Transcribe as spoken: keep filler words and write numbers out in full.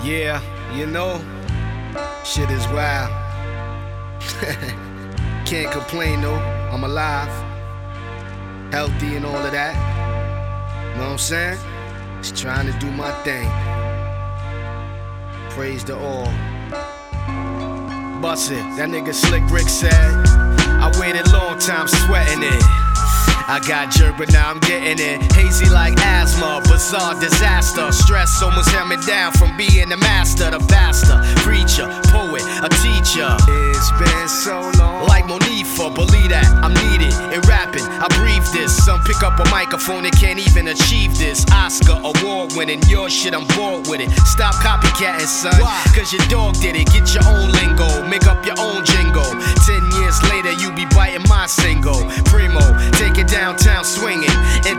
Yeah, you know, shit is wild. Can't complain though, I'm alive, healthy and all of that. Know what I'm saying? Just trying to do my thing. Praise to all. Bust it, that nigga Slick Rick said, I waited long time sweating it. I got jerk, but now I'm getting it. Hazy like asthma, bizarre disaster. Stress almost held me down from being the master, the faster preacher, poet, a teacher. It's been so long. Like Monifa, believe that I'm needed in rapping. I breathe this. Some pick up a microphone and can't even achieve this. Oscar award winning, your shit, I'm bored with it. Stop copycatting, son. Why? Cause your dog did it. Get your own lingo, make up your own jingle. Ten years later, you be biting my single. Primo, take it downtown swinging.